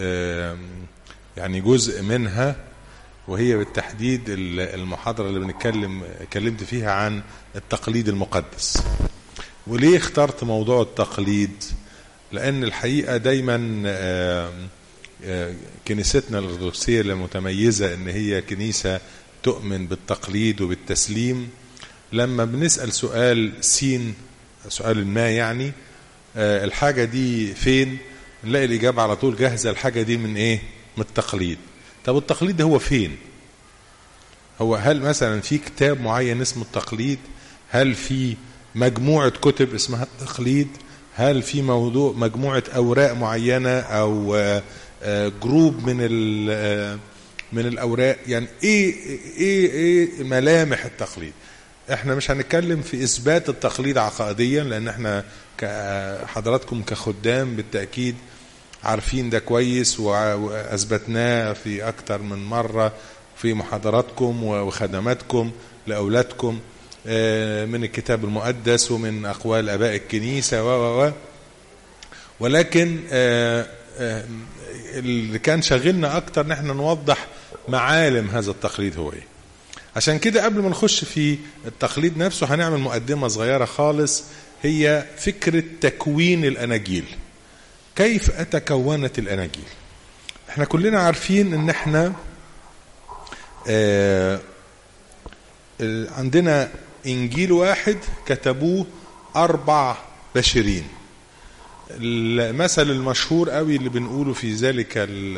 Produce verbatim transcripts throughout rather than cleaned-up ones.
يعني جزء منها، وهي بالتحديد المحاضرة اللي بنتكلم كلمت فيها عن التقليد المقدس. وليه اخترت موضوع التقليد؟ لأن الحقيقة دايما كنيستنا الأرثوذكسية المتميزة إن هي كنيسة تؤمن بالتقليد وبالتسليم. لما بنسأل سؤال سين سؤال ما يعني الحاجة دي فين، نلاقي الإجابة على طول جاهزة. الحاجة دي من إيه؟ من التقليد. طب التقليد ده هو فين؟ هو هل مثلا في كتاب معين اسمه التقليد؟ هل في مجموعة كتب اسمها التقليد؟ هل في موضوع مجموعة أوراق معينة أو جروب من من الأوراق؟ يعني إيه إيه إيه ملامح التقليد؟ إحنا مش هنتكلم في إثبات التقليد عقائديا، لأن إحنا حضراتكم كخدام بالتأكيد عارفين ده كويس وأثبتناه في أكتر من مرة في محاضراتكم وخدماتكم لأولادكم من الكتاب المقدس ومن أقوال آباء الكنيسة و و ولكن اللي كان شغلنا أكتر نحن نوضح معالم هذا التقليد هو إيه. عشان كده قبل ما نخش في التقليد نفسه هنعمل مقدمة صغيرة خالص، هي فكرة تكوين الأناجيل. كيف أتكونت الأناجيل؟ احنا كلنا عارفين ان احنا اه عندنا انجيل واحد كتبوه اربع بشرين. المثل المشهور قوي اللي بنقوله في ذلك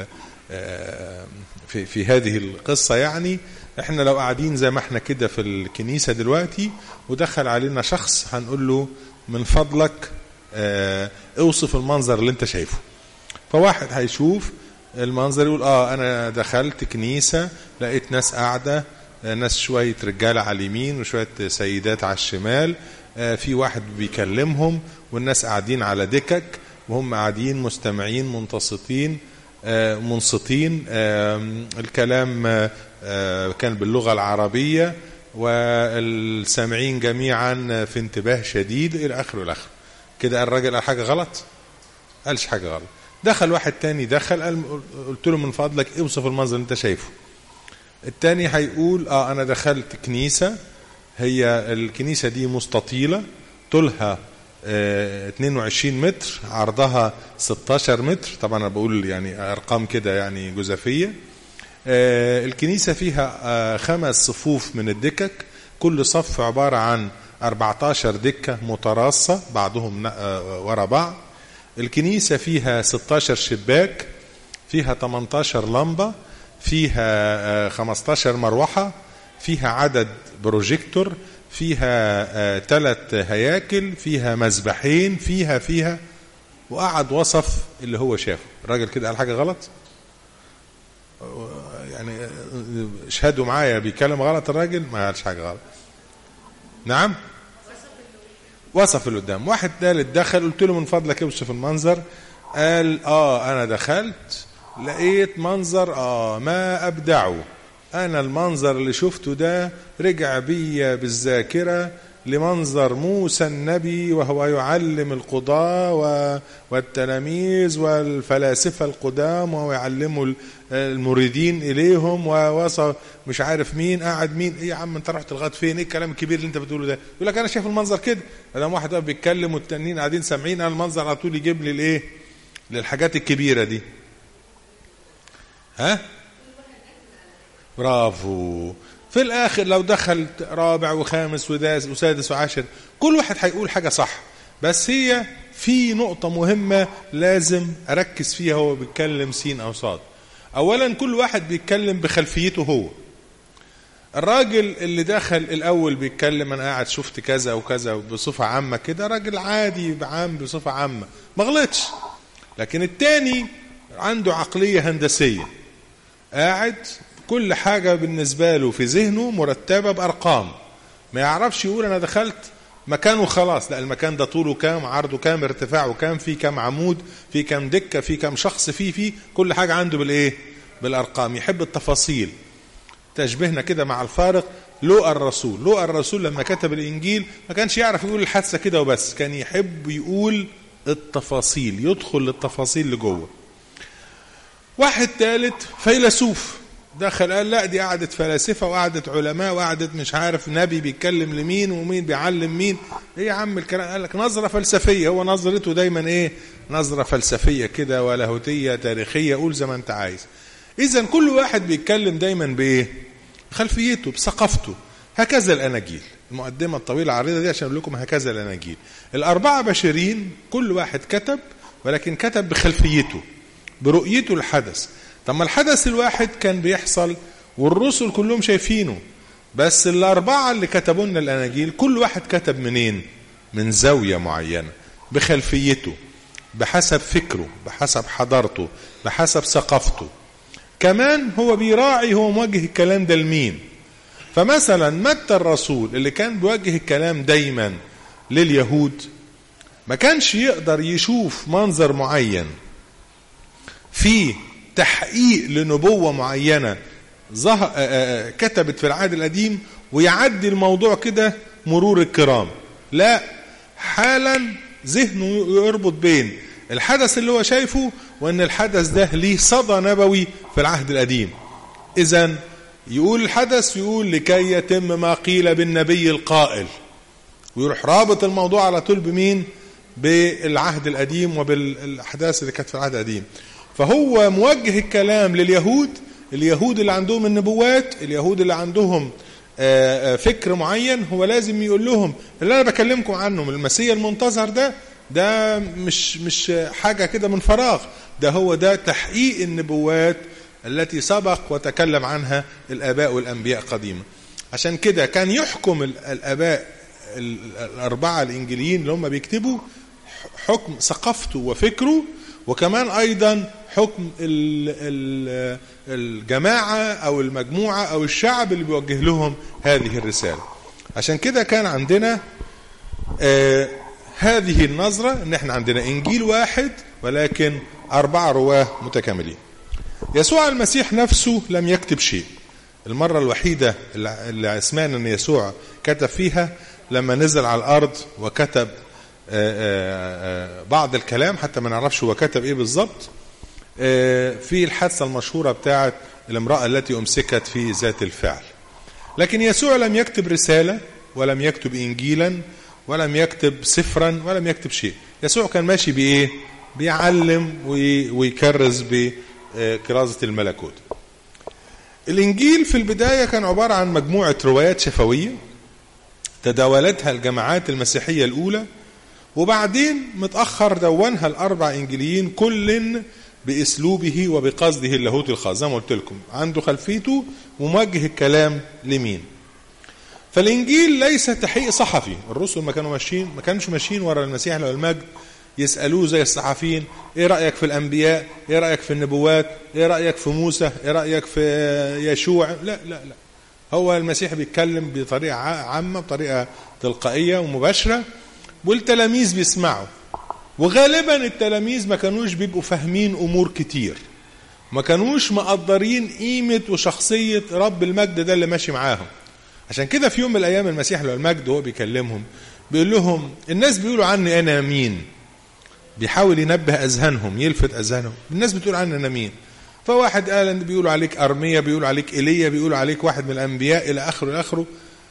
في, في هذه القصة، يعني احنا لو قاعدين زي ما احنا كده في الكنيسة دلوقتي ودخل علينا شخص هنقول له من فضلك اه اوصف المنظر اللي انت شايفه. فواحد هيشوف المنظر يقول اه انا دخلت كنيسة لقيت ناس قاعدة، ناس شوية رجالة على اليمين وشوية سيدات على الشمال، آه في واحد بيكلمهم والناس قاعدين على دكك وهم قاعدين مستمعين منتصتين آه منصتين. آه الكلام آه كان باللغة العربية والسامعين جميعا في انتباه شديد إلى آخر الآخر. كده الراجل قال حاجة غلط؟ قالش حاجة غلط. دخل واحد تاني دخل قال قلت له من فضلك اوصف المنظر اللي انت شايفه. التاني هيقول اه انا دخلت كنيسة، هي الكنيسة دي مستطيلة طولها اه اتنين وعشرين متر، عرضها ستاشر متر. طبعا انا بقول يعني ارقام كده يعني جزافية. اه الكنيسة فيها اه خمس صفوف من الدكك، كل صف عبارة عن اربعتاشر دكة متراصة بعضهم اه ورا بعض. الكنيسة فيها ستاشر شباك، فيها تمنتاشر لمبة، فيها خمستاشر مروحة، فيها عدد بروجيكتور، فيها ثلاث هياكل، فيها مذبحين، فيها فيها وقعد وصف اللي هو شافه. الراجل كده قال حاجة غلط؟ يعني اشهدوا معايا بيكلم غلط الراجل؟ ما قالش حاجة غلط. نعم وصف اللي قدام. واحد ثالث دخل قلت له من فضلك اوصف المنظر. قال اه انا دخلت لقيت منظر اه ما ابدعه. انا المنظر اللي شفته ده رجع بيا بالذاكرة لمنظر موسى النبي وهو يعلم القضاة والتلاميذ والفلاسفة القدام وهو يعلموا المريدين اليهم، ووصل مش عارف مين قاعد مين. ايه يا عم انت رحت لغايه فين؟ ايه الكلام الكبير اللي انت بتقوله ده؟ يقول لك انا شايف المنظر كده. لما واحد واقف بيتكلم والتانيين قاعدين سامعين، انا المنظر على طول يجيب لي الايه للحاجات الكبيره دي. ها برافو. في الاخر لو دخلت رابع وخامس وسادس وعاشر كل واحد هيقول حاجه صح، بس هي في نقطه مهمه لازم اركز فيها هو بيتكلم سين او صاد. اولا كل واحد بيتكلم بخلفيته هو. الراجل اللي دخل الاول بيتكلم انا قاعد شفت كذا وكذا بصفه عامه كده، راجل عادي عام بصفه عامه ما غلطش. لكن التاني عنده عقليه هندسيه، قاعد كل حاجه بالنسبه له في ذهنه مرتبه بارقام، ما يعرفش يقول انا دخلت مكانه خلاص، لا المكان ده طوله كام، عرضه كام، ارتفاعه كام، فيه كام عمود، فيه كام دكه، فيه كام شخص، فيه فيه كل حاجه عنده بالايه بالارقام. يحب التفاصيل. تشبهنا كده مع الفارق لوقا الرسول. لوقا الرسول لما كتب الانجيل ما كانش يعرف يقول الحادثه كده وبس، كان يحب يقول التفاصيل، يدخل للتفاصيل لجوه. واحد ثالث فيلسوف دخل قال لا دي قعدة فلاسفة وقعدة علماء وقعدة مش عارف نبي بيتكلم لمين ومين بيعلم مين. ايه يا عم الكلام؟ قال لك نظرة فلسفية. هو نظرته دايما ايه؟ نظرة فلسفية كده ولاهوتية تاريخية، قول زي ما انت عايز. اذا كل واحد بيتكلم دايما بايه؟ خلفيته، بثقافته. هكذا الاناجيل، المقدمة الطويلة العريضة دي عشان اقول لكم هكذا الاناجيل. الاربعة بشرين كل واحد كتب، ولكن كتب بخلفيته برؤيته الحدث. طب ما الحدث الواحد كان بيحصل والرسل كلهم شايفينه، بس الأربعة اللي كتبوا لنا الأناجيل كل واحد كتب منين؟ من زاوية معينة، بخلفيته، بحسب فكره، بحسب حضارته، بحسب ثقافته. كمان هو بيراعي هو موجه الكلام ده لمين. فمثلا متى الرسول اللي كان بيوجه الكلام دايما لليهود ما كانش يقدر يشوف منظر معين فيه تحقيق لنبوة معينة كتبت في العهد القديم ويعدي الموضوع كده مرور الكرام. لا، حالا ذهنه يربط بين الحدث اللي هو شايفه وان الحدث ده ليه صدى نبوي في العهد القديم. اذن يقول الحدث يقول لكي يتم ما قيل بالنبي القائل، ويروح رابط الموضوع على طول بمين؟ بالعهد القديم وبالاحداث اللي كانت في العهد القديم. فهو موجه الكلام لليهود، اليهود اللي عندهم النبوات، اليهود اللي عندهم فكر معين. هو لازم يقول لهم اللي انا بكلمكم عنه من المسيح المنتظر ده ده مش مش حاجة كده من فراغ، ده هو ده تحقيق النبوات التي سبق وتكلم عنها الآباء والأنبياء قديما. عشان كده كان يحكم الآباء الأربعة الإنجيليين اللي هم بيكتبوا حكم ثقافته وفكره، وكمان أيضا حكم الجماعة أو المجموعة أو الشعب اللي بيوجه لهم هذه الرسالة. عشان كده كان عندنا آه هذه النظرة ان احنا عندنا انجيل واحد ولكن اربعة رواه متكاملين. يسوع المسيح نفسه لم يكتب شيء. المرة الوحيدة اللي سمعنا ان يسوع كتب فيها لما نزل على الارض وكتب بعض الكلام، حتى ما نعرفش هو كتب ايه بالظبط، في الحادثة المشهورة بتاعت الامرأة التي امسكت في ذات الفعل. لكن يسوع لم يكتب رسالة ولم يكتب انجيلا ولم يكتب سفرا ولم يكتب شيء. يسوع كان ماشي بايه؟ بيعلم ويكرز بكرازة الملكوت. الانجيل في البداية كان عبارة عن مجموعة روايات شفوية تداولتها الجماعات المسيحية الاولى، وبعدين متأخر دونها الاربع انجيليين كل باسلوبه وبقصده اللاهوتي الخاص. زي ما قلت لكم عنده خلفيته وموجه الكلام لمين. فالانجيل ليس تحقيق صحفي. الرسل ما كانوا ماشيين ما كانش ماشيين ورا المسيح له المجد يسالوه زي الصحفيين ايه رايك في الانبياء، ايه رايك في النبوات، ايه رايك في موسى، ايه رايك في يشوع. لا لا لا، هو المسيح بيتكلم بطريقه عامه بطريقه تلقائيه ومباشره، والتلاميذ بيسمعوا. وغالبا التلاميذ ما كانوش بيبقوا فاهمين امور كتير، ما كانوش مقدرين قيمه وشخصيه رب المجد ده اللي ماشي معاهم. عشان كده في يوم من الايام المسيح له المجد وهو بيكلمهم بيقول لهم الناس بيقولوا عني انا مين. بيحاول ينبه اذهانهم، يلفت اذهانهم. الناس بتقول عني انا مين. فواحد قال ان بيقولوا عليك ارميا، بيقولوا عليك ايليا، بيقولوا عليك واحد من الانبياء الى اخره الى اخره.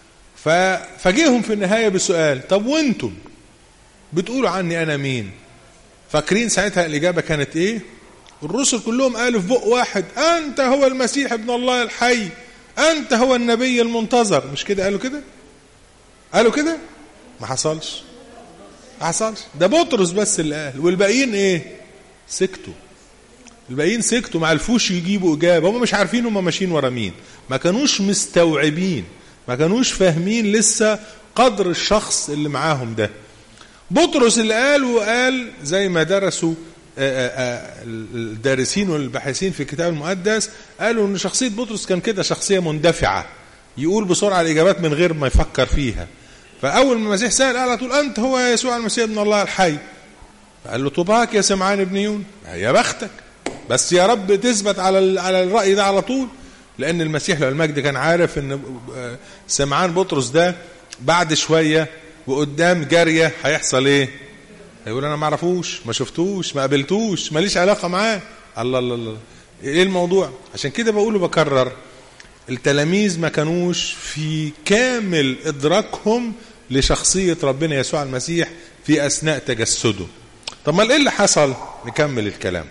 ففاجئهم في النهايه بسؤال، طب وانتم بتقولوا عني انا مين؟ فاكرين ساعتها الاجابه كانت ايه؟ الرسل كلهم قالوا في بق واحد انت هو المسيح ابن الله الحي، أنت هو النبي المنتظر. مش كده قالوا كده؟ قالوا كده؟ ما حصلش ما حصلش. ده بطرس بس اللي قال، والباقيين ايه؟ سكتوا. الباقيين سكتوا، ما عرفوش يجيبوا إجابة. هم مش عارفين هم ماشيين ورا مين، ما كانوش مستوعبين، ما كانوش فاهمين لسه قدر الشخص اللي معاهم ده. بطرس اللي قال وقال زي ما درسوا الدارسين والباحثين في الكتاب المقدس، قالوا ان شخصية بطرس كان كده شخصية مندفعة، يقول بسرعة الإجابات من غير ما يفكر فيها. فأول ما المسيح سأل قال تقول أنت هو يسوع المسيح ابن الله الحي. قال له طباك يا سمعان ابن يون، يا بختك، بس يا رب تثبت على على الرأي ده على طول. لأن المسيح له المجد كان عارف ان سمعان بطرس ده بعد شوية وقدام جارية هيحصل ايه؟ هيقول انا ما اعرفوش، ما شفتوش، ما قابلتوش، ماليش علاقه معاه. الله الله الله، ايه الموضوع؟ عشان كده بقوله بكرر، التلاميذ ما كانوش في كامل ادراكهم لشخصية ربنا يسوع المسيح في اثناء تجسده. طب ما ايه اللي حصل؟ نكمل الكلام.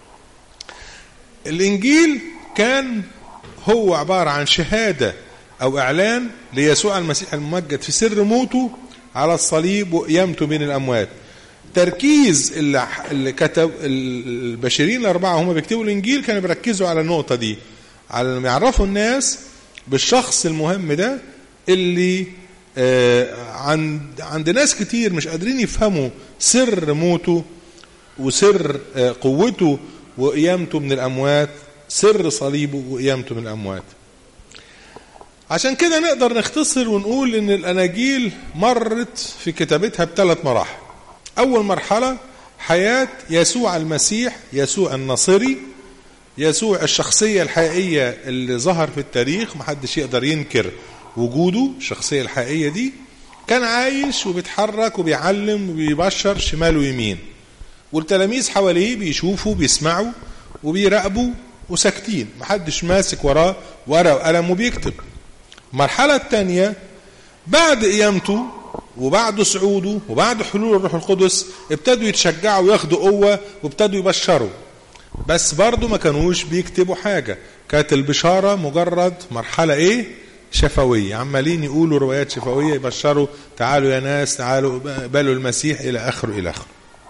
الانجيل كان هو عبارة عن شهادة او اعلان ليسوع المسيح الممجد في سر موته على الصليب وقيامته بين الاموات. تركيز اللي, اللي كتب البشرين الاربعة هم بيكتبوا الانجيل كانوا بيركزوا على النقطة دي، على ان يعرفوا الناس بالشخص المهم ده اللي آه عند عند ناس كتير مش قادرين يفهموا سر موته وسر آه قوته وقيامته من الاموات، سر صليبه وقيامته من الاموات. عشان كده نقدر نختصر ونقول ان الاناجيل مرت في كتابتها بثلاث مراحل. اول مرحلة حياة يسوع المسيح، يسوع الناصري، يسوع الشخصية الحقيقية اللي ظهر في التاريخ محدش يقدر ينكر وجوده. الشخصية الحقيقية دي كان عايش وبيتحرك وبيعلم وبيبشر شمال ويمين، والتلاميذ حواليه بيشوفوا بيسمعوا وبيراقبوا وساكتين، محدش ماسك وراه ورقة وقلم وبيكتب. المرحلة الثانية بعد قيامته وبعد صعوده وبعد حلول الروح القدس ابتدوا يتشجعوا وياخدوا قوة وابتدوا يبشروا، بس برضو ما كانوش بيكتبوا حاجة. كانت البشارة مجرد مرحلة ايه؟ شفوية، عمالين يقولوا روايات شفوية، يبشروا تعالوا يا ناس تعالوا قبلوا المسيح الى اخره الى اخره.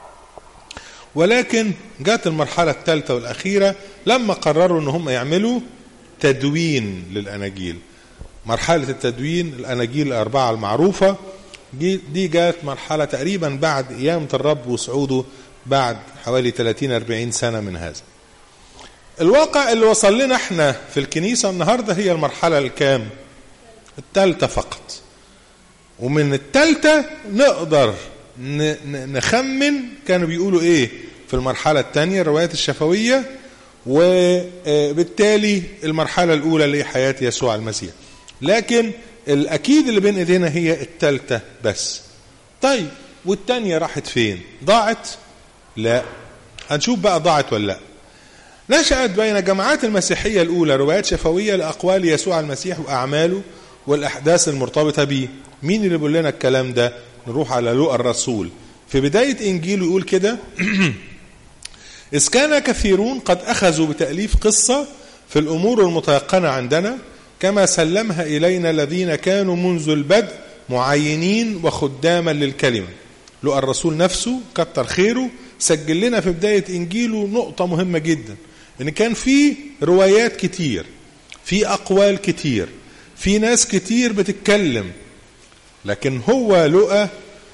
ولكن جات المرحلة الثالثة والاخيرة لما قرروا ان هم يعملوا تدوين للاناجيل. مرحلة التدوين الاناجيل الاربعة المعروفة دي جات مرحلة تقريبا بعد قيامة الرب وصعوده بعد حوالي ثلاثين أربعين سنة من هذا. الواقع اللي وصل لنا احنا في الكنيسة النهاردة هي المرحلة الكام؟ الثالثة فقط. ومن الثالثة نقدر نخمن كانوا بيقولوا ايه في المرحلة الثانية الروايات الشفوية، وبالتالي المرحلة الأولى اللي هي حياة يسوع المسيح. لكن الأكيد اللي بين ايدينا هي الثالثة بس. طيب والثانية راحت فين؟ ضاعت؟ لا. هنشوف بقى ضاعت ولا لا. نشأت بين جماعات المسيحية الأولى روايات شفوية لأقوال يسوع المسيح وأعماله والأحداث المرتبطة به. مين اللي بيقول لنا الكلام ده؟ نروح على لوقا الرسول في بداية إنجيله يقول كده: إذ كان كثيرون قد أخذوا بتأليف قصة في الأمور المتيقنة عندنا كما سلمها إلينا الذين كانوا منذ البدء معينين وخداما للكلمة. لوقا الرسول نفسه كتر خيره سجل لنا في بداية إنجيله نقطة مهمة جدا، إن كان في روايات كتير، في أقوال كتير، في ناس كتير بتتكلم، لكن هو لوقا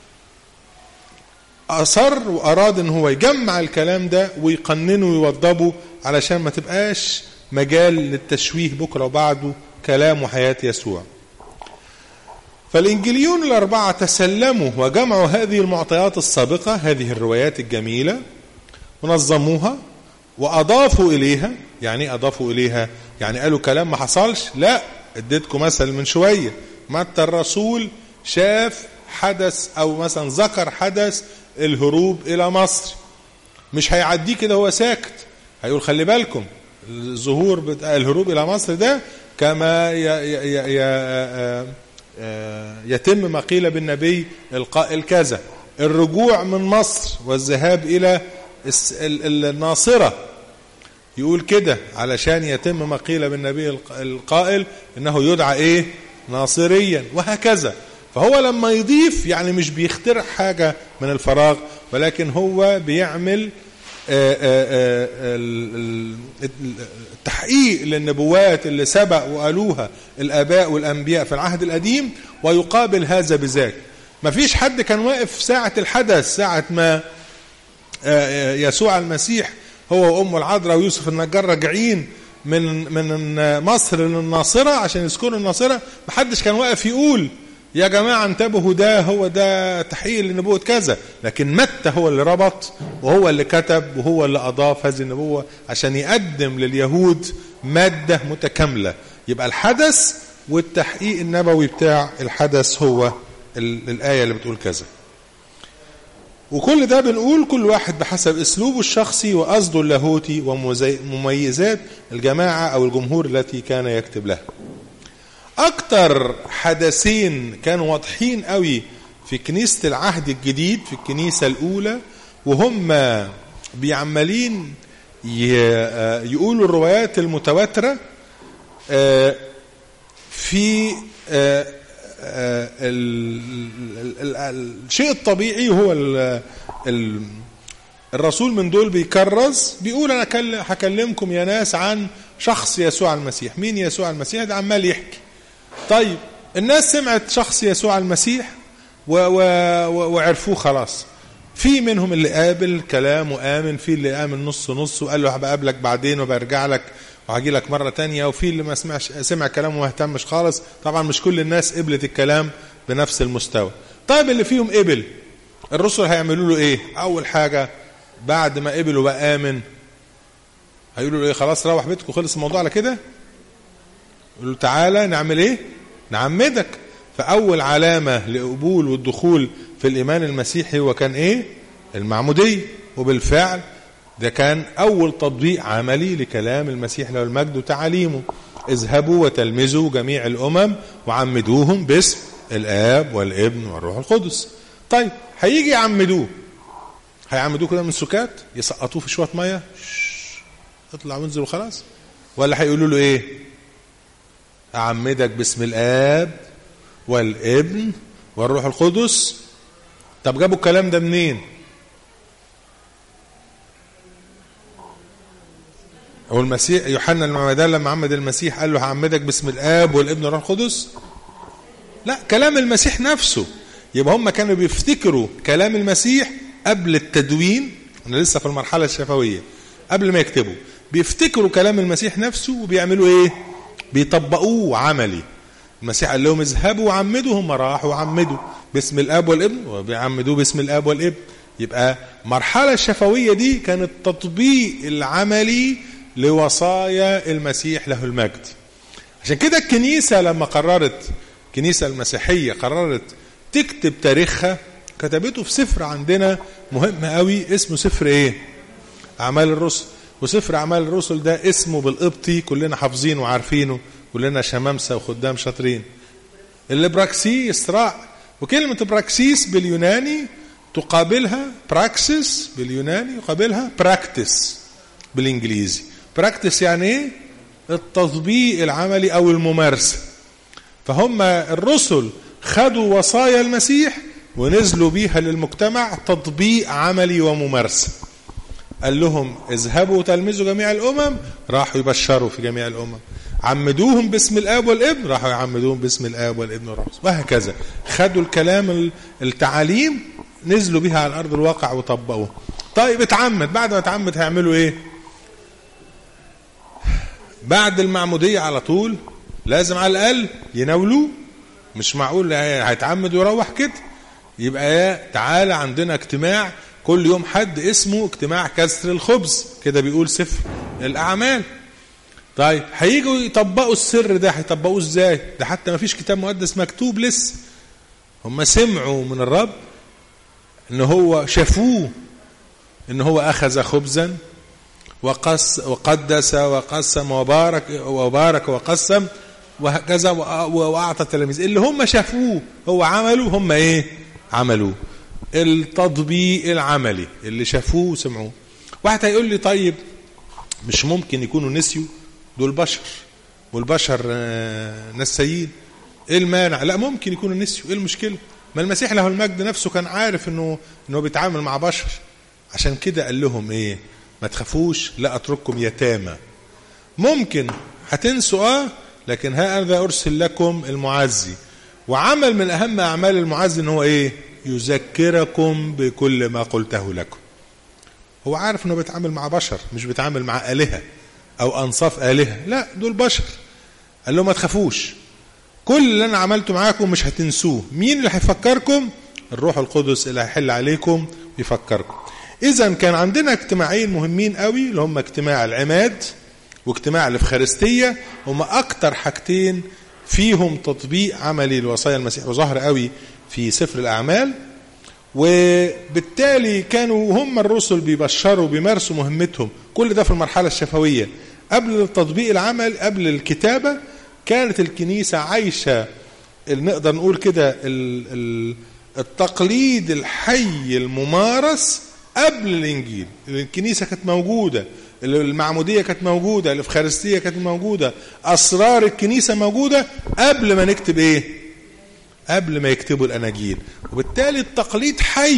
أصر وأراد إن هو يجمع الكلام ده ويقننه ويوضبه علشان ما تبقاش مجال للتشويه بكرة وبعده كلام وحياة يسوع. فالإنجيليون الأربعة تسلموا وجمعوا هذه المعطيات السابقة، هذه الروايات الجميلة، ونظموها وأضافوا إليها. يعني أضافوا إليها يعني قالوا كلام ما حصلش؟ لا. اديتكم مثل من شوية، متى الرسول شاف حدث أو مثلا ذكر حدث الهروب إلى مصر، مش هيعديه كده هو ساكت، هيقول خلي بالكم الظهور بتاع الهروب إلى مصر ده كما ي ي ي يتم ما قيل بالنبي القائل كذا، الرجوع من مصر والذهاب إلى الناصرة يقول كده علشان يتم ما قيل بالنبي القائل إنه يدعى إيه؟ ناصريا، وهكذا. فهو لما يضيف يعني مش بيخترع حاجة من الفراغ، ولكن هو بيعمل التحقيق للنبوات اللي سبق وقالوها الآباء والأنبياء في العهد القديم، ويقابل هذا بذاك. ما فيش حد كان واقف ساعة الحدث، ساعة ما يسوع المسيح هو وأمه العذراء ويوسف النجار راجعين من من مصر للناصرة عشان يسكنوا الناصرة، محدش كان واقف يقول يا جماعة انتبهوا ده هو ده تحقيق لنبوة كذا. لكن متى هو اللي ربط وهو اللي كتب وهو اللي أضاف هذه النبوة عشان يقدم لليهود مادة متكاملة. يبقى الحدث والتحقيق النبوي بتاع الحدث هو الآية اللي بتقول كذا. وكل ده بنقول كل واحد بحسب اسلوبه الشخصي وقصده اللاهوتي ومميزات الجماعة او الجمهور التي كان يكتب لها. اكتر حدثين كانوا واضحين قوي في كنيسة العهد الجديد في الكنيسة الاولى وهم بيعملين يقولوا الروايات المتواترة في الشيء الطبيعي هو الرسول من دول بيكرز بيقول انا هكلمكم يا ناس عن شخص يسوع المسيح. مين يسوع المسيح؟ ده عمال يحكي. طيب الناس سمعت شخص يسوع المسيح وعرفوه خلاص. في منهم اللي قابل كلام وآمن، في اللي آمن نص نص وقال له هبقابلك بعدين وبرجع لك وهجي لك مرة تانية، وفي اللي ما سمعش سمع كلامه وما اهتمش خالص. طبعا مش كل الناس قبلت الكلام بنفس المستوى. طيب اللي فيهم قبل الرسل هيعملوا له ايه؟ اول حاجة بعد ما قبلوا بقى آمن هيقولوا له ايه؟ خلاص روح بيتكم خلص الموضوع على كده؟ يقولوا تعالى نعمل ايه؟ نعمدك. فأول علامة لقبول والدخول في الإيمان المسيحي هو كان ايه؟ المعمودية. وبالفعل ده كان أول تطبيق عملي لكلام المسيح له المجد وتعاليمه. اذهبوا وتلمذوا جميع الأمم وعمدوهم باسم الآب والابن والروح القدس. طيب هيجي يعمدوه، هيعمدوه كده من سكات يسقطوه في شوية مية اطلع وانزل وخلاص؟ ولا هيقولوا له ايه؟ أعمدك باسم الآب والابن والروح القدس. طب جابوا الكلام ده منين؟ هو المسيح يوحنا المعمدان لما عمد المسيح قال له هعمدك باسم الآب والابن والروح القدس؟ لا، كلام المسيح نفسه. يبقى هم كانوا بيفتكروا كلام المسيح قبل التدوين. أنا لسه في المرحلة الشفوية قبل ما يكتبوا بيفتكروا كلام المسيح نفسه وبيعملوا ايه؟ بيطبقوه عملي. المسيح قال لهم اذهبوا وعمدوا، هم راحوا وعمدوا باسم الآب والابن وبيعمدوه باسم الآب والابن. يبقى المرحلة الشفوية دي كانت التطبيق العملي لوصايا المسيح له المجد. عشان كده الكنيسة لما قررت، الكنيسة المسيحية قررت تكتب تاريخها، كتبته في سفر عندنا مهم قوي اسمه سفر ايه؟ أعمال الرسل. وسفر أعمال الرسل ده اسمه بالقبطي كلنا حافظينه وعارفينه، كلنا شمامسة وخدام شاطرين، اللي براكسيس راع. وكلمة براكسيس باليوناني تقابلها براكسس باليوناني، يقابلها براكتس بالإنجليزي. براكتس يعني ايه؟ التطبيق العملي أو الممارسة. فهم الرسل خدوا وصايا المسيح ونزلوا بيها للمجتمع تطبيق عملي وممارسة. قال لهم اذهبوا وتلمذوا جميع الأمم، راحوا يبشروا في جميع الأمم. عمدوهم باسم الآب والابن، راحوا يعمدوهم باسم الآب والابن والروح. وهكذا خدوا الكلام التعاليم نزلوا بها على أرض الواقع وطبقوه. طيب اتعمد، بعد ما اتعمد هيعملوا ايه؟ بعد المعمودية على طول لازم على الأقل يناولوه. مش معقول هيتعمد ويروح كده. يبقى تعالى عندنا اجتماع كل يوم حد اسمه اجتماع كسر الخبز، كده بيقول سفر الأعمال. طيب هيجوا يطبقوا السر ده، هيطبقوه ازاي؟ ده حتى ما فيش كتاب مقدس مكتوب لسه. هم سمعوا من الرب ان هو شافوه ان هو اخذ خبزا وقص وقدس وقسم وبارك وبارك وقسم وهكذا واعطى التلاميذ. اللي هم شافوه هو عملوا، هم ايه عملوا؟ التطبيق العملي اللي شافوه وسمعوه. واحد هيقول لي طيب مش ممكن يكونوا نسيوا؟ دول بشر والبشر نسيين، ايه المانع؟ لا ممكن يكونوا نسيوا، ايه المشكلة؟ ما المسيح له المجد نفسه كان عارف انه انه بيتعامل مع بشر. عشان كده قال لهم ايه؟ ما تخافوش، لا اترككم يتامى. ممكن هتنسوا اه لكن ها انا ارسل لكم المعزي. وعمل من اهم اعمال المعزي ان هو ايه؟ يذكركم بكل ما قلته لكم. هو عارف انه بيتعامل مع بشر، مش بيتعامل مع آلهة او انصاف آلهة، لا دول بشر. قال لهم ما تخافوش، كل اللي انا عملته معاكم مش هتنسوه. مين اللي هيفكركم؟ الروح القدس اللي هيحل عليكم يفكركم. اذا كان عندنا اجتماعين مهمين قوي اللي هم اجتماع العماد واجتماع الافخارستية، هم اكتر حاجتين فيهم تطبيق عملي لوصايا المسيح، وظهر قوي في سفر الأعمال. وبالتالي كانوا هم الرسل بيبشروا بيمارسوا مهمتهم. كل ده في المرحلة الشفوية. قبل التطبيق العمل، قبل الكتابة، كانت الكنيسة عايشة نقدر نقول كده التقليد الحي الممارس قبل الإنجيل. الكنيسة كانت موجودة، المعمودية كانت موجودة، الإفخارستية كانت موجودة، أسرار الكنيسة موجودة قبل ما نكتب إيه؟ قبل ما يكتبوا الأناجيل. وبالتالي التقليد حي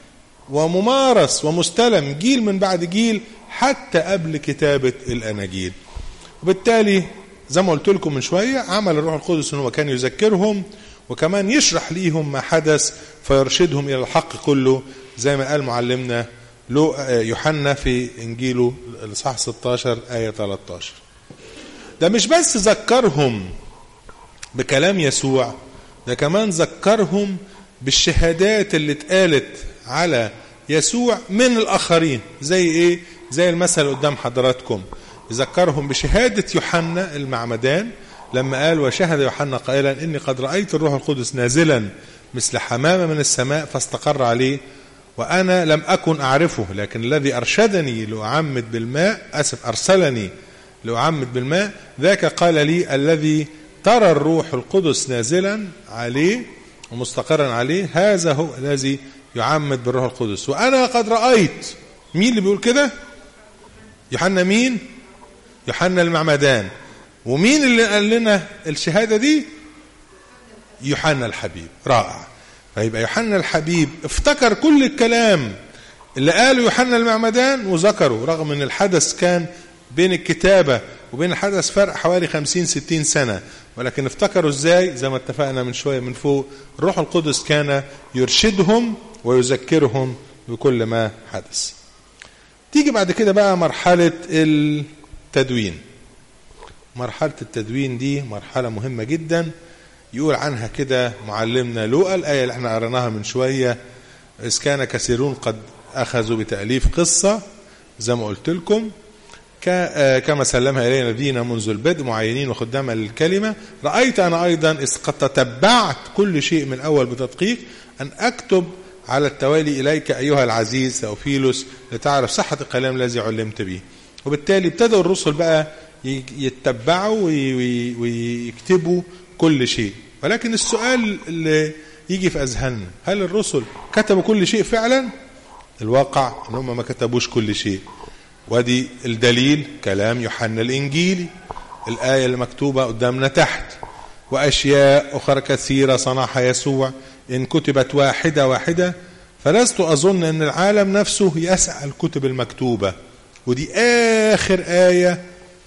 وممارس ومستلم جيل من بعد جيل حتى قبل كتابة الأناجيل. وبالتالي زي ما قلت لكم من شوية، عمل الروح القدس أنه كان يذكرهم وكمان يشرح ليهم ما حدث فيرشدهم إلى الحق كله، زي ما قال معلمنا يوحنا في إنجيله الإصحاح ستة عشر آية ثلاثة عشر. ده مش بس ذكرهم بكلام يسوع، ده كمان ذكرهم بالشهادات اللي اتقالت على يسوع من الآخرين. زي إيه؟ زي المثل قدام حضراتكم. يذكرهم بشهادة يوحنا المعمدان لما قال: وشهد يوحنا قائلا إني قد رأيت الروح القدس نازلا مثل حمامة من السماء فاستقر عليه وأنا لم أكن أعرفه، لكن الذي أرشدني لأعمد بالماء أسف أرسلني لأعمد بالماء ذاك قال لي: الذي ترى الروح القدس نازلا عليه ومستقرا عليه هذا هو الذي يعمد بالروح القدس وأنا قد رأيت. مين اللي بيقول كده؟ يوحنا. مين؟ يوحنا المعمدان. ومين اللي قال لنا الشهادة دي؟ يوحنا الحبيب. رائع. فيبقى يوحنا الحبيب افتكر كل الكلام اللي قاله يوحنا المعمدان وذكره، رغم ان الحدث كان بين الكتابة وبين الحدث فرق حوالي خمسين ستين سنة، ولكن افتكروا ازاي؟ زي ما اتفقنا من شوية من فوق، الروح القدس كان يرشدهم ويذكرهم بكل ما حدث. تيجي بعد كده بقى مرحلة التدوين. مرحلة التدوين دي مرحلة مهمة جدا، يقول عنها كده معلمنا لوقا الآية اللي احنا قرناها من شوية: إذ كان كثيرون قد أخذوا بتأليف قصة، زي ما قلت لكم، كما سلمها إلينا الذين منذ البدء معينين وخداما للكلمة، رأيت أنا أيضا إذ قد تتبعت كل شيء من الأول بتدقيق أن أكتب على التوالي إليك أيها العزيز ثوفيلوس لتعرف صحة الكلام الذي علمت به. وبالتالي ابتدوا الرسل بقى يتبعوا ويكتبوا كل شيء. ولكن السؤال اللي يجي في أذهاننا: هل الرسل كتبوا كل شيء فعلا؟ الواقع أنهم ما كتبوش كل شيء. ودي الدليل كلام يوحنا الإنجيلي، الآية اللي مكتوبة قدامنا تحت: وأشياء أخرى كثيرة صنعها يسوع إن كتبت واحدة واحدة فلست أظن أن العالم نفسه يسعى الكتب المكتوبة. ودي آخر آية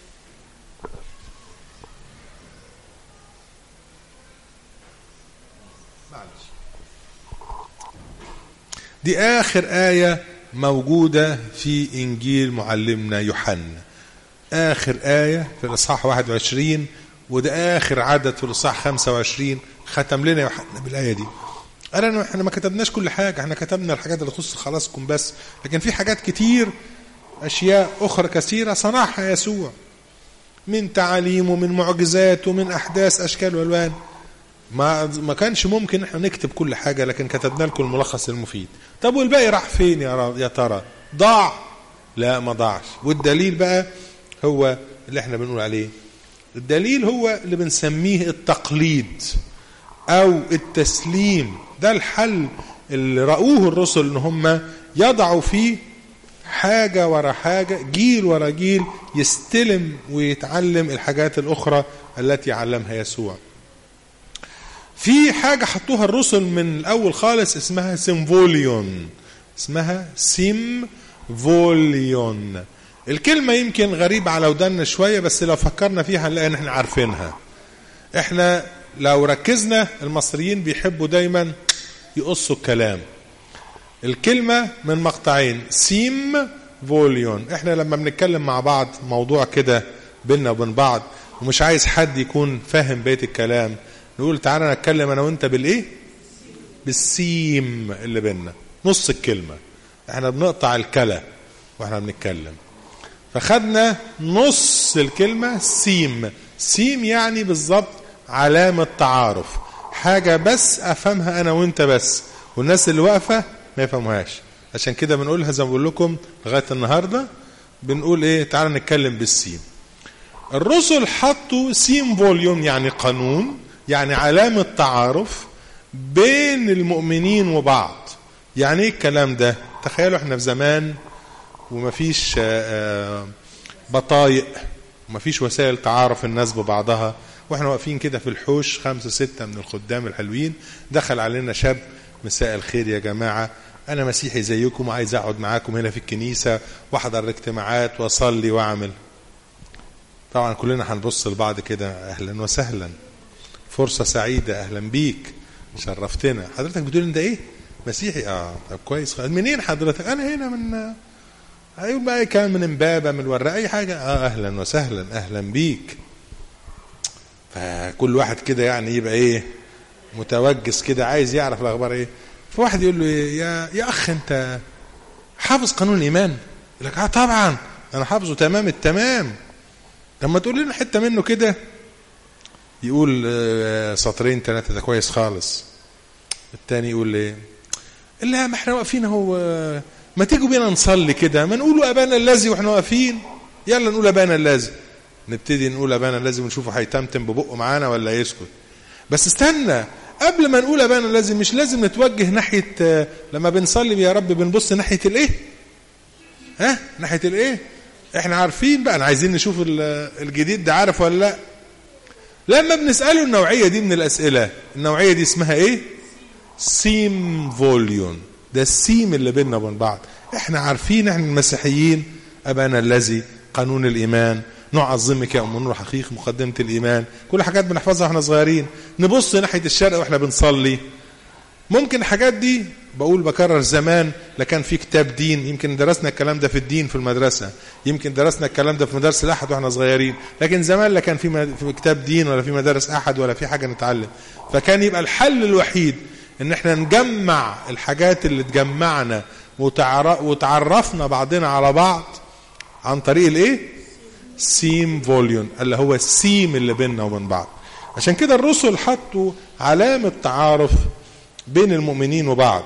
دي آخر آية موجودة في إنجيل معلمنا يوحنا، آخر آية في الإصحاح واحد وعشرين، وده آخر عدد في الإصحاح خمسة وعشرين. ختم لنا يوحنا بالآية دي. قال: احنا ما كتبناش كل حاجة، احنا كتبنا الحاجات اللي تخص خلاصكم بس، لكن في حاجات كتير، أشياء أخرى كثيرة صنعها يسوع من تعاليم ومن معجزات ومن أحداث أشكال والوان. ما ما كانش ممكن احنا نكتب كل حاجة، لكن كتبنا لكم الملخص المفيد. طب والباقي راح فين يا يا ترى؟ ضاع؟ لا، ما ضاعش. والدليل بقى هو اللي احنا بنقول عليه. الدليل هو اللي بنسميه التقليد أو التسليم. ده الحل اللي رأوه الرسل، ان هم يضعوا فيه حاجة ورا حاجة، جيل ورا جيل، يستلم ويتعلم الحاجات الأخرى التي علمها يسوع. في حاجة حطوها الرسل من الأول خالص اسمها سيمفوليون، اسمها سيمفوليون. الكلمة يمكن غريبة على ودنا شوية، بس لو فكرنا فيها هنلاقي ان احنا عارفينها. احنا لو ركزنا، المصريين بيحبوا دايما يقصوا الكلام. الكلمة من مقطعين، سيم فوليون. احنا لما بنتكلم مع بعض موضوع كده بيننا وبين بعض ومش عايز حد يكون فاهم بيت الكلام، نقول تعالى نتكلم انا وانت بالايه؟ بالسيم اللي بيننا، نص الكلمة. احنا بنقطع الكلا واحنا بنتكلم، فخدنا نص الكلمة سيم. سيم يعني بالضبط علامة تعارف، حاجة بس افهمها انا وانت بس، والناس اللي واقفة ما يفهموهاش. عشان كده بنقولها زي ما بقول لكم لغاية النهاردة، بنقول ايه، تعالى نتكلم بالسين. الرسل حطوا سيم فوليوم يعني قانون، يعني علامة تعارف بين المؤمنين وبعض. يعني ايه الكلام ده؟ تخيلوا احنا في زمان ومفيش بطايق ومفيش وسائل تعارف الناس ببعضها، واحنا واقفين كده في الحوش خمسة ستة من الخدام الحلوين، دخل علينا شاب، مساء الخير يا جماعة، انا مسيحي زيكم وعايز اقعد معاكم هنا في الكنيسة واحضر الاجتماعات واصلي واعمل. طبعا كلنا هنبص لبعض كده، اهلا وسهلا، فرصة سعيدة، اهلا بيك، شرفتنا. حضرتك بتقول انت ايه؟ مسيحي؟ اه طب كويس. منين حضرتك؟ انا هنا من، هيقول بقى كان من امبابة، من الوراق، اي حاجة. اه اهلا وسهلا، اهلا بيك. فكل واحد كده يعني يبقى ايه، متوجس كده، عايز يعرف الاخبار ايه. فواحد يقول له يا يا اخ انت حافظ قانون الايمان؟ يقول لك اه طبعا انا حافظه تمام التمام. لما تقول لنا حته منه كده، يقول آه سطرين ثلاثه، ده كويس خالص. الثاني يقول ايه، لا ما احنا واقفين اهو، ما تيجوا بينا نصلي كده، ما نقولوا ابانا الذي واحنا واقفين، يلا نقول ابانا الذي. نبتدي نقول ابانا الذي ونشوفه هيتمتم ببقه معانا ولا يسكت. بس استنى، قبل ما نقول ابانا الذي مش لازم نتوجه ناحيه، لما بنصلي يا رب بنبص ناحيه الايه؟ ها ناحيه الايه؟ احنا عارفين بقى، انا عايزين نشوف الجديد ده عارف ولا لا. لما بنساله النوعيه دي من الاسئله، النوعيه دي اسمها ايه؟ سيم فوليون. ده السيم اللي بيننا وبين بعض. احنا عارفين، احنا المسيحيين ابانا الذي، قانون الايمان، نعظمك يا ام نور حقيقي، مقدمه الايمان، كل حاجات بنحفظها واحنا صغيرين. نبص ناحيه الشرق واحنا بنصلي. ممكن الحاجات دي، بقول بكرر، زمان لا كان في كتاب دين، يمكن درسنا الكلام ده في الدين في المدرسه، يمكن درسنا الكلام ده في مدارس الاحد واحنا صغيرين، لكن زمان لا كان في في كتاب دين ولا في مدارس احد ولا في حاجه نتعلم. فكان يبقى الحل الوحيد ان احنا نجمع الحاجات اللي تجمعنا وتعرفنا بعضنا على بعض عن طريق الايه؟ سيم فوليون، اللي هو السيم اللي بيننا وبين بعض. عشان كده الرسل حطوا علامة تعارف بين المؤمنين وبعض،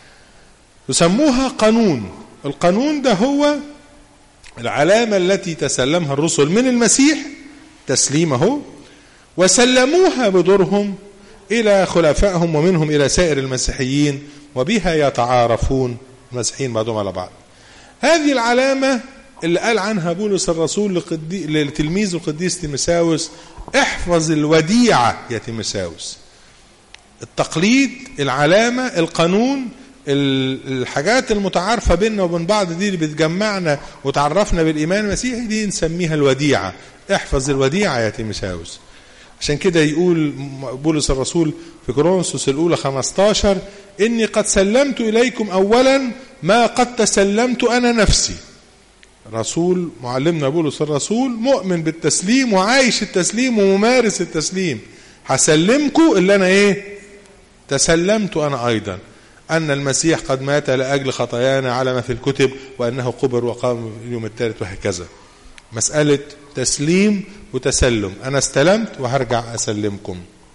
يسموها قانون. القانون ده هو العلامة التي تسلمها الرسل من المسيح تسليمه، وسلموها بدورهم إلى خلفائهم ومنهم إلى سائر المسيحيين، وبها يتعارفون المسيحيين بعضهم على بعض. هذه العلامة اللي قال عنها بولس الرسول لتلميذه القديس تيموثاوس، احفظ الوديعة يا تيموثاوس. التقليد، العلامة، القانون، الحاجات المتعارفة بيننا وبين بعض دي اللي بتجمعنا وتعرفنا بالإيمان المسيحي، دي نسميها الوديعة. احفظ الوديعة يا تيموثاوس. عشان كده يقول بولس الرسول في كورنثوس الأولى خمستاشر، إني قد سلمت إليكم أولا ما قد تسلمت أنا نفسي. رسول معلمنا بولس الرسول مؤمن بالتسليم وعايش التسليم وممارس التسليم. هسلمكم اللي أنا إيه؟ تسلمت أنا أيضا، أن المسيح قد مات لأجل خطايانا على ما في الكتب، وأنه قبر وقام في اليوم الثالث، وهكذا. مسألة تسليم وتسلم، أنا استلمت وهرجع أسلمكم.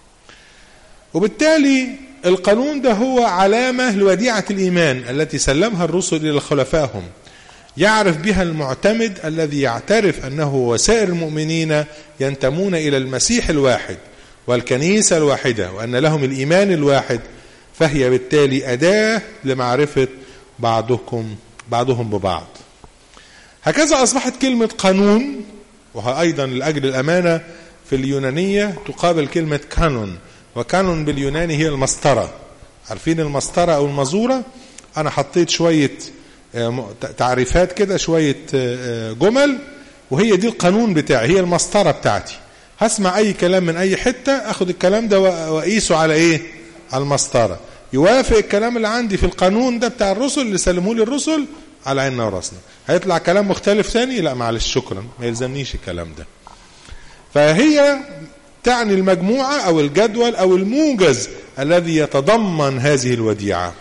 وبالتالي القانون ده هو علامة لوديعة الإيمان التي سلمها الرسل إلى خلفائهم، يعرف بها المعتمد الذي يعترف أنه وسائر المؤمنين ينتمون إلى المسيح الواحد والكنيسة الواحدة، وأن لهم الإيمان الواحد، فهي بالتالي أداة لمعرفة بعضكم بعضهم ببعض. هكذا أصبحت كلمة قانون، وها أيضا لأجل الأمانة في اليونانية تقابل كلمة كانون، وكانون باليوناني هي المسطرة. عارفين المسطرة أو المزورة؟ أنا حطيت شوية تعريفات كده، شوية جمل، وهي دي القانون بتاعي، هي المسطرة بتاعتي. هسمع أي كلام من أي حتة، أخد الكلام ده وأقيسه على إيه؟ على المسطرة. يوافق الكلام اللي عندي في القانون ده بتاع الرسل اللي سلموه لي الرسل، على عيننا وراسنا. هيطلع كلام مختلف ثاني، لا معلش شكرا، ما يلزمنيش الكلام ده. فهي تعني المجموعة أو الجدول أو الموجز الذي يتضمن هذه الوديعة.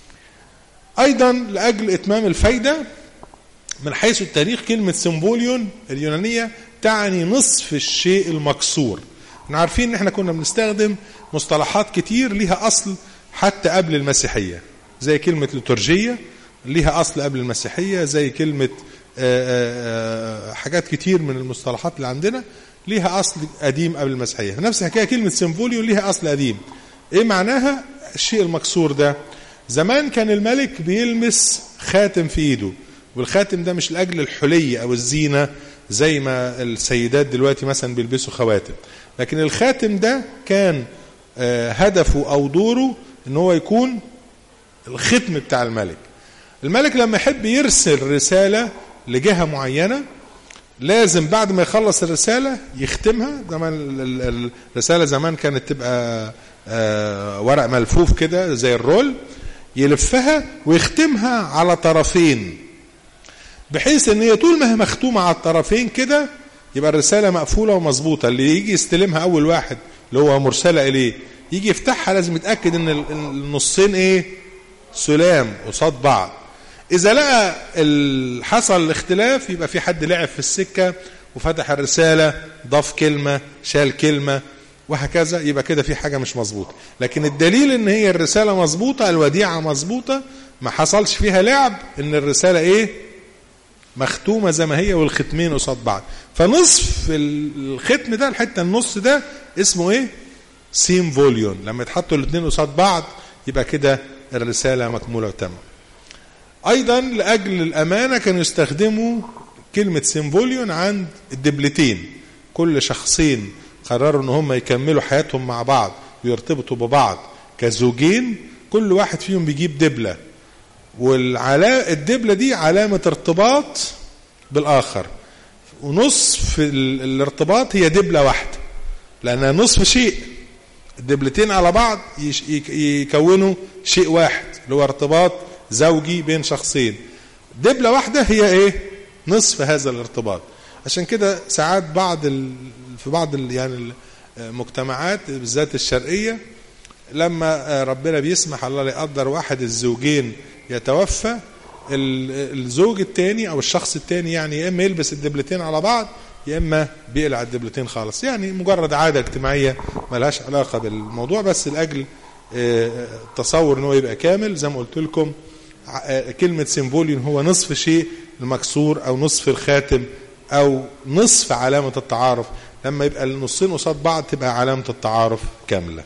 أيضا لأجل إتمام الفايدة من حيث التاريخ، كلمة سيمبوليون اليونانية تعني نصف الشيء المكسور. احنا عارفين ان احنا كنا بنستخدم مصطلحات كتير ليها أصل حتى قبل المسيحية، زي كلمة ليتورجية ليها أصل قبل المسيحية، زي كلمة آآ آآ حاجات كتير من المصطلحات اللي عندنا ليها أصل قديم قبل المسيحية. نفس الحكاية كلمة سيمفوليون ليها أصل قديم. إيه معناها؟ الشيء المكسور ده. زمان كان الملك بيلمس خاتم في إيده، والخاتم ده مش لأجل الحلي أو الزينة زي ما السيدات دلوقتي مثلا بيلبسوا خواتم، لكن الخاتم ده كان هدفه أو دوره إن هو يكون الختم بتاع الملك. الملك لما يحب يرسل رسالة لجهة معينة لازم بعد ما يخلص الرسالة يختمها. زمان الرسالة زمان كانت تبقى ورق ملفوف كده زي الرول، يلفها ويختمها على طرفين، بحيث ان هي طول ما هي مختومة على الطرفين كده يبقى الرسالة مقفولة ومظبوطة. اللي يجي يستلمها اول واحد اللي هو مرسلة اليه يجي يفتحها لازم يتأكد ان النصين ايه سلام قصاد بعض. اذا لقى حصل الاختلاف يبقى في حد لعب في السكة وفتح الرسالة ضاف كلمة شال كلمة وهكذا، يبقى كده في حاجة مش مظبوطة. لكن الدليل ان هي الرسالة مظبوطة، الوديعة مظبوطة، ما حصلش فيها لعب، ان الرسالة ايه مختومة زي ما هي والختمين قصاد بعض. فنصف الختم ده الحتة النص ده اسمه ايه سيمفوليون. لما يتحطوا الاثنين قصاد بعض يبقى كده الرسالة مكمولة وتمام. ايضا لاجل الامانة كانوا يستخدموا كلمة سيمفوليون عند الدبلتين. كل شخصين قرروا ان هم يكملوا حياتهم مع بعض ويرتبطوا ببعض كزوجين، كل واحد فيهم بيجيب دبلة، والدبلة دي علامة ارتباط بالاخر، ونصف الارتباط هي دبلة واحدة لانها نصف شيء. الدبلتين على بعض يكونوا شيء واحد اللي هو ارتباط زوجي بين شخصين. دبلة واحدة هي ايه نصف هذا الارتباط. عشان كده ساعات بعض ال... في بعض ال... يعني المجتمعات بالذات الشرقية لما ربنا بيسمح الله يقدر واحد الزوجين يتوفى، الزوج التاني او الشخص التاني يعني يا اما يلبس الدبلتين على بعض يا اما بيقلع الدبلتين خالص. يعني مجرد عادة اجتماعية ملهاش علاقة بالموضوع، بس لاجل التصور ان هو يبقى كامل. زي ما قلت لكم كلمة سيمفوليون هو نصف شيء المكسور او نصف الخاتم او نصف علامة التعارف. لما يبقى النصين قصاد بعض تبقى علامة التعارف كاملة.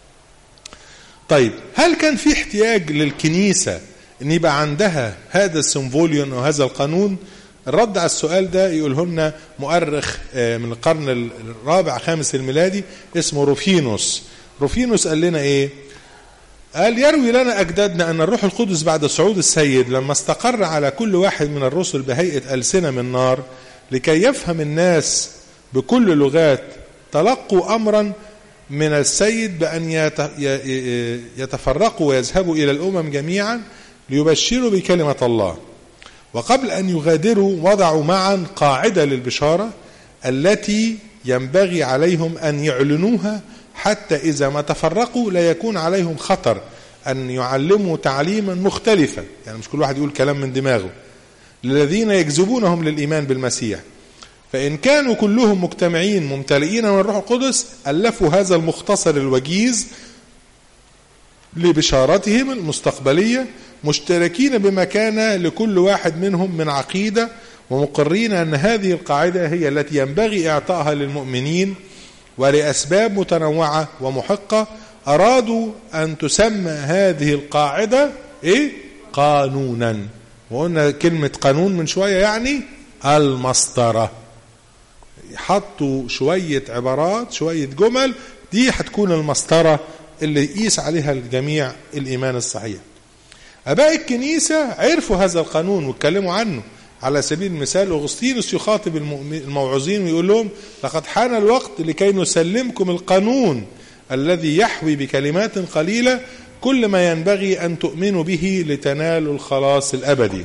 طيب هل كان في احتياج للكنيسة ان يبقى عندها هذا السيمفوليون وهذا القانون؟ الرد على السؤال ده يقوله لنا مؤرخ من القرن الرابع خامس الميلادي اسمه روفينوس. روفينوس قال لنا ايه؟ قال يروي لنا أجدادنا أن الروح القدس بعد صعود السيد لما استقر على كل واحد من الرسل بهيئة ألسنة من نار لكي يفهم الناس بكل لغات، تلقوا أمرا من السيد بأن يتفرقوا ويذهبوا إلى الأمم جميعا ليبشروا بكلمة الله. وقبل أن يغادروا وضعوا معا قاعدة للبشارة التي ينبغي عليهم أن يعلنوها حتى إذا ما تفرقوا لا يكون عليهم خطر أن يعلموا تعليما مختلفا، يعني مش كل واحد يقول كلام من دماغه، للذين يجذبونهم للإيمان بالمسيح. فإن كانوا كلهم مجتمعين ممتلئين من الروح القدس ألفوا هذا المختصر الوجيز لبشارتهم المستقبلية، مشتركين بما كان لكل واحد منهم من عقيدة، ومقرين أن هذه القاعدة هي التي ينبغي إعطائها للمؤمنين. ولأسباب متنوعة ومحقة أرادوا أن تسمى هذه القاعدة إيه؟ قانونا. وقلنا كلمة قانون من شوية يعني المسطرة. حطوا شوية عبارات شوية جمل دي هتكون المسطرة اللي يقيس عليها الجميع الإيمان الصحيح. أباء الكنيسة عرفوا هذا القانون واتكلموا عنه. على سبيل المثال أغسطينوس يخاطب الموعظين ويقول لهم لقد حان الوقت لكي نسلمكم القانون الذي يحوي بكلمات قليلة كل ما ينبغي أن تؤمنوا به لتنالوا الخلاص الأبدي.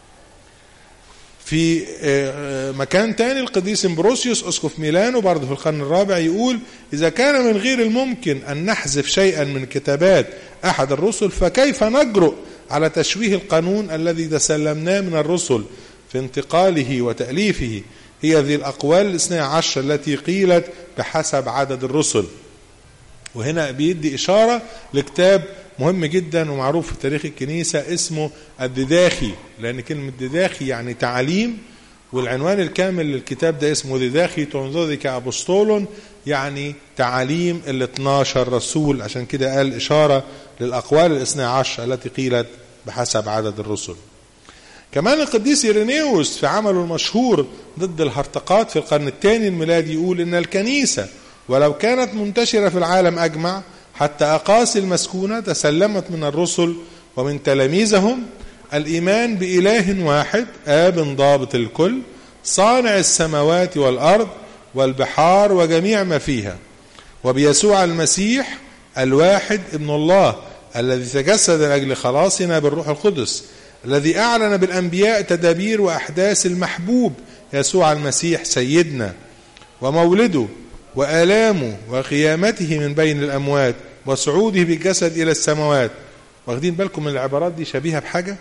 في مكان تاني القديس امبروسيوس أسقف ميلانو برضه في القرن الرابع يقول إذا كان من غير الممكن أن نحذف شيئا من كتابات أحد الرسل فكيف نجرؤ على تشويه القانون الذي تسلمناه من الرسل في انتقاله وتأليفه. هي ذي الأقوال الاثنى عشر التي قيلت بحسب عدد الرسل. وهنا بيدي إشارة لكتاب مهم جدا ومعروف في تاريخ الكنيسة اسمه الديداخي، لأن كلمة ديداخي يعني تعليم، والعنوان الكامل للكتاب ده اسمه ديداخي تونزوديك أبوستولون، يعني تعاليم ال اثناشر رسول. عشان كده قال إشارة للأقوال الاثنى عشر التي قيلت بحسب عدد الرسل. كمان القديس إيرينيوس في عمله المشهور ضد الهرطقات في القرن الثاني الميلادي يقول إن الكنيسة ولو كانت منتشرة في العالم أجمع حتى أقاصي المسكونة تسلمت من الرسل ومن تلاميذهم الإيمان بإله واحد آب ضابط الكل صانع السماوات والأرض والبحار وجميع ما فيها، وبيسوع المسيح الواحد ابن الله الذي تجسد لأجل خلاصنا بالروح القدس، الذي أعلن بالأنبياء تدابير وأحداث المحبوب يسوع المسيح سيدنا، ومولده وآلامه وقيامته من بين الأموات وصعوده بالجسد إلى السماوات. واخدين بالكم من العبارات دي شبيهة بحاجة؟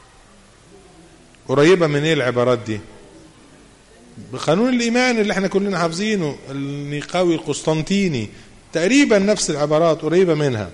قريبة من ايه العبارات دي؟ بقانون الإيمان اللي احنا كلنا حافظينه النيقاوي القسطنطيني، تقريبا نفس العبارات قريبة منها.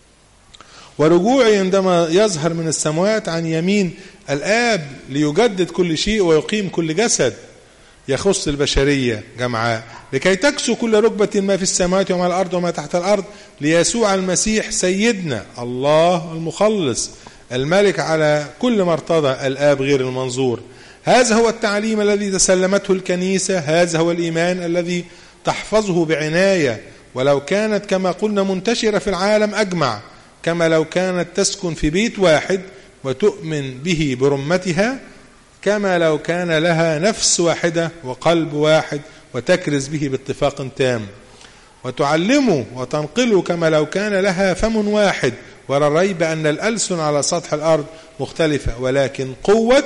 ورجوعي عندما يظهر من السماوات عن يمين الآب ليجدد كل شيء ويقيم كل جسد يخص البشرية جمعاء، لكي تكسو كل ركبة ما في السماوات وما الأرض وما تحت الأرض ليسوع المسيح سيدنا الله المخلص الملك على كل ما ارتضى الآب غير المنظور. هذا هو التعليم الذي تسلمته الكنيسة، هذا هو الإيمان الذي تحفظه بعناية، ولو كانت كما قلنا منتشرة في العالم أجمع، كما لو كانت تسكن في بيت واحد وتؤمن به برمتها، كما لو كان لها نفس واحدة وقلب واحد وتكرز به باتفاق تام، وتعلمه وتنقله كما لو كان لها فم واحد. ولا ريب أن الألسن على سطح الأرض مختلفة، ولكن قوة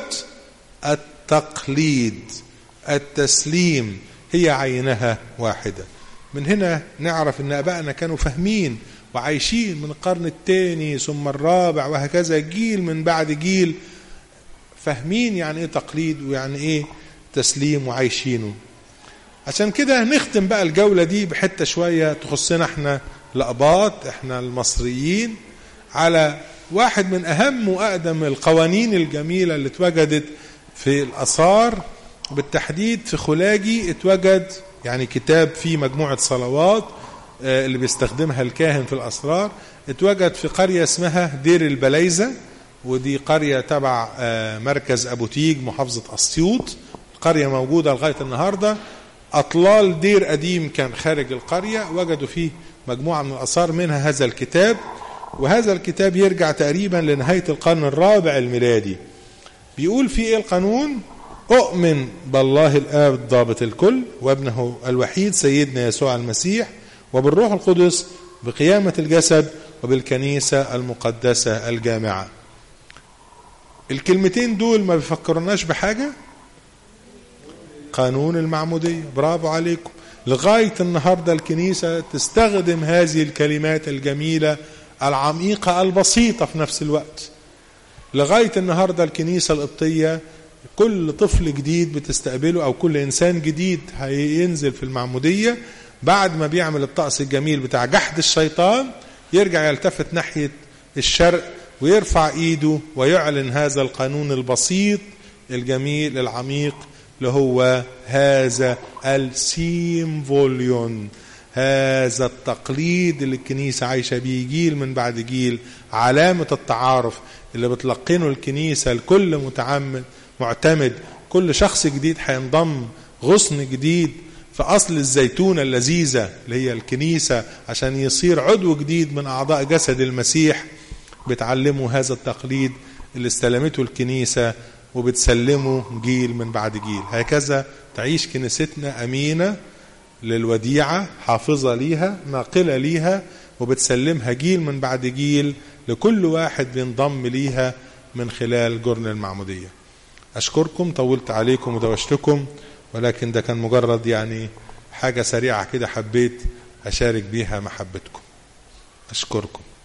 التقليد التسليم هي عينها واحدة. من هنا نعرف أن أبائنا كانوا فاهمين وعايشين من القرن الثاني ثم الرابع وهكذا جيل من بعد جيل، فاهمين يعني ايه تقليد ويعني ايه تسليم وعايشينه. عشان كده نختم بقى الجولة دي بحتة شوية تخصنا احنا الأقباط، احنا المصريين، على واحد من أهم وأقدم القوانين الجميلة اللي اتوجدت في الآثار، بالتحديد في خلاجي اتوجد يعني كتاب فيه مجموعة صلوات اللي بيستخدمها الكاهن في الأسرار، اتوجد في قرية اسمها دير البليزة، ودي قرية تبع مركز أبو تيج محافظة أسيوط. القرية موجودة لغاية النهاردة. أطلال دير قديم كان خارج القرية، وجدوا فيه مجموعة من الآثار منها هذا الكتاب، وهذا الكتاب يرجع تقريبا لنهاية القرن الرابع الميلادي. بيقول فيه ايه القانون؟ أؤمن بالله الآب ضابط الكل وابنه الوحيد سيدنا يسوع المسيح وبالروح القدس بقيامة الجسد وبالكنيسة المقدسة الجامعة. الكلمتين دول ما بيفكرناش بحاجة؟ قانون المعمودية. برافو عليكم. لغاية النهاردة الكنيسة تستخدم هذه الكلمات الجميلة العميقة البسيطة في نفس الوقت. لغاية النهاردة الكنيسة القبطية كل طفل جديد بتستقبله أو كل إنسان جديد هينزل في المعمودية بعد ما بيعمل الطقس الجميل بتاع جحد الشيطان، يرجع يلتفت ناحية الشرق ويرفع ايده ويعلن هذا القانون البسيط الجميل العميق اللي هو هذا السيمفوليون، هذا التقليد اللي الكنيسة عايشة بيه جيل من بعد جيل، علامة التعارف اللي بتلقنه الكنيسة لكل متعمد معتمد. كل شخص جديد هينضم غصن جديد في أصل الزيتونة اللذيذة اللي هي الكنيسة عشان يصير عضو جديد من أعضاء جسد المسيح. بتعلموا هذا التقليد اللي استلمته الكنيسة وبتسلمه جيل من بعد جيل. هكذا تعيش كنيستنا أمينة للوديعة، حافظة ليها، ناقلة ليها، وبتسلمها جيل من بعد جيل لكل واحد بينضم ليها من خلال جرن المعمودية. أشكركم، طولت عليكم ودوشتكم، ولكن ده كان مجرد يعني حاجة سريعة كده حبيت أشارك بيها محبتكم. أشكركم.